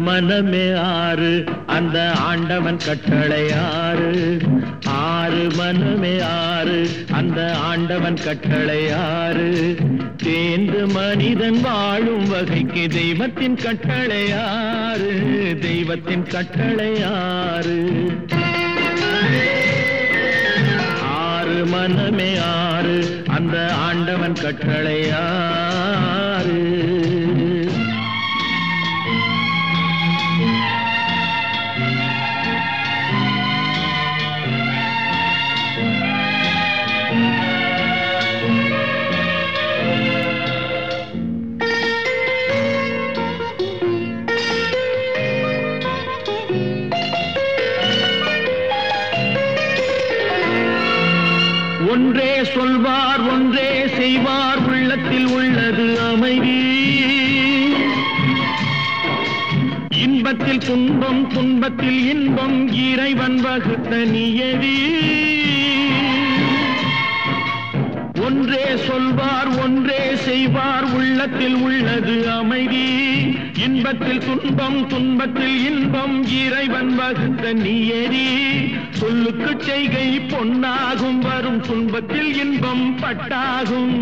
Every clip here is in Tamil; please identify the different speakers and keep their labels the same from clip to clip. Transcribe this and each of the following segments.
Speaker 1: மனமே ஆறு அந்த ஆண்டவன் கட்டளை ஆறு. ஆறு மனமே ஆறு அந்த ஆண்டவன் கட்டளை ஆறு. தேர்ந்து மனிதன் வாழும் வகைக்கு தெய்வத்தின் கட்டளை ஆறு. தெய்வத்தின் கட்டளை ஆறு. ஆறு மனமே ஆறு அந்த ஆண்டவன் கட்டளை ஆறு. ஒன்றே சொல்வார் ஒன்றே செய்வார் உள்ளத்தில் உள்ளது அமைதி. இன்பத்தில் துன்பம் துன்பத்தில் இன்பம் இறைவன் வகுத்த நியதி. ஒன்றே சொல்வார் ஒன்றே செய்வார் உள்ளத்தில் உள்ளது அமைதி. இன்பத்தில் துன்பம் துன்பத்தில் இன்பம் இறைவன் வகுத்த நியதி. சொல்லுக்கு செய்கை பொன்னாகும் வரும் துன்பத்தில் இன்பம் பட்டாகும்.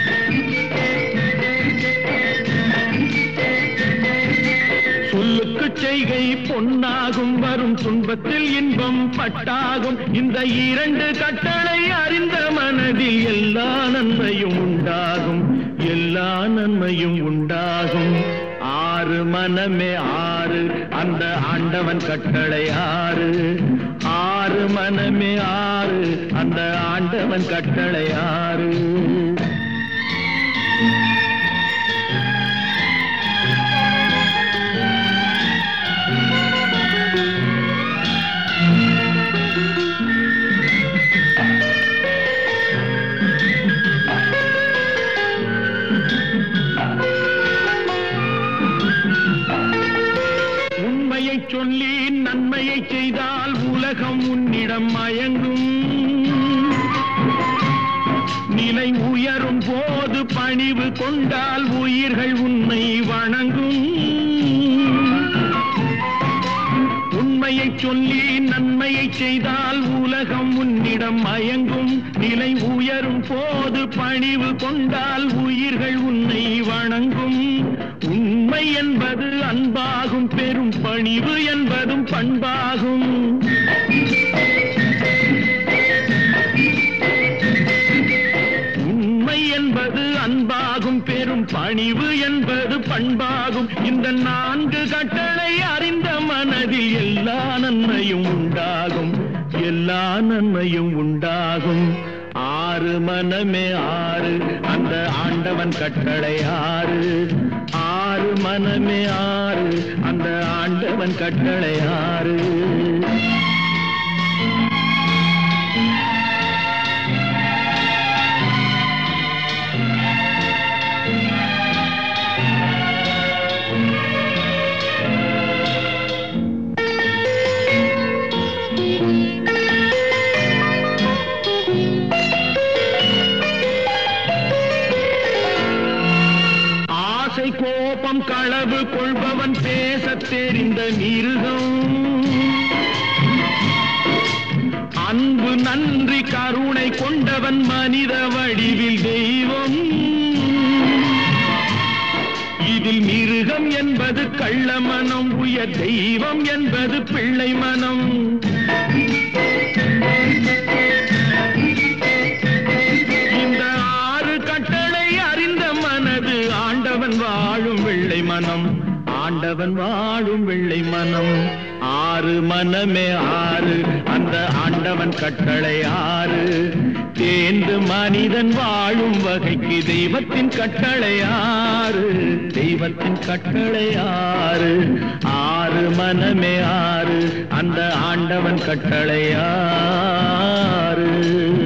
Speaker 1: சொல்லுக்கு செய்கை பொன்னாகும் வரும் துன்பத்தில் இன்பம் பட்டாகும். இந்த இரண்டு கட்டளை அறிந்த மனதில் எல்லா நன்மையும் உண்டாகும். எல்லா நன்மையும் உண்டாகும். ஆறு மனமே ஆறு அந்த ஆண்டவன் கட்டளை ஆறு. ஆறு மனமே ஆறு அந்த ஆண்டவன் கட்டளை ஆறு. சொல்லி நன்மையை செய்தால் உலகம் உன்னிடம் மயங்கும். நிலை உயரும் போது பணிவு கொண்டால் உயிர்கள் உன்னை வணங்கும். உண்மையை சொல்லி நன்மையை செய்தால் உலகம் உன்னிடம் மயங்கும். நிலை உயரும் போது பணிவு கொண்டால் உயிர்கள் உன்னை வணங்கும். உண்மை என்பது அன்பாகும் பெரும் பணிவு என்பதும் பண்பாகும். உண்மை என்பது அன்பாகும் பெரும் பணிவு என்பது பண்பாகும். இந்த நான்கு கட்டளை அறிந்த மனதில் எல்லா நன்மையும் உண்டாகும். எல்லா நன்மையும் உண்டாகும். ஆறு மனமே ஆறு அந்த ஆண்டவன் கட்டளை ஆறு. ஆறு மனமே ஆறு அந்த ஆண்டவன் கட்டளை ஆறு. கோபம் களவு கொள்பவன் பேசத் தெரிந்த மிருகம். அன்பு நன்றி கருணை கொண்டவன் மனித வடிவில் தெய்வம். இதில் மிருகம் என்பது கள்ள மனம். உயர் தெய்வம் என்பது பிள்ளை மனம். இந்த ஆறு கட்டளை அறிந்த மனது ஆண்டவன் வாழும் வெள்ளை மனம். ஆண்டவன் வாழும் வெள்ளை மனம். ஆறு மனமே ஆறு அந்த ஆண்டவன் கட்டளை ஆறு. தேர்ந்து மனிதன் வாழும் வகைக்கு தெய்வத்தின் கட்டளை ஆறு. தெய்வத்தின் கட்டளை ஆறு. ஆறு மனமே ஆறு அந்த ஆண்டவன் கட்டளை ஆறு.